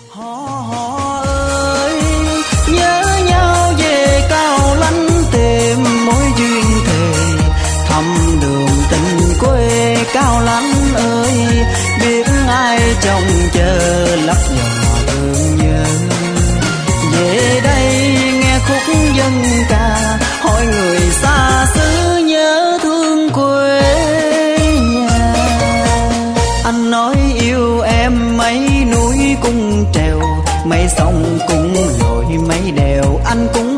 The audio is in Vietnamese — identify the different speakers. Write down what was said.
Speaker 1: Hò ơi, nhớ nhau về Cao Lãnh tìm mối duyên thề, thăm đường tình quê Cao Lãnh ơi, biết ai trông chờ lấp dò thương nhớ. Về đây nghe khúc dân ca, hỏi người xa xứ nhớ thương quê nhà. Anh nói yêu em mấy núi cung trèo, mấy sông cũng lội mấy đèo, anh cũng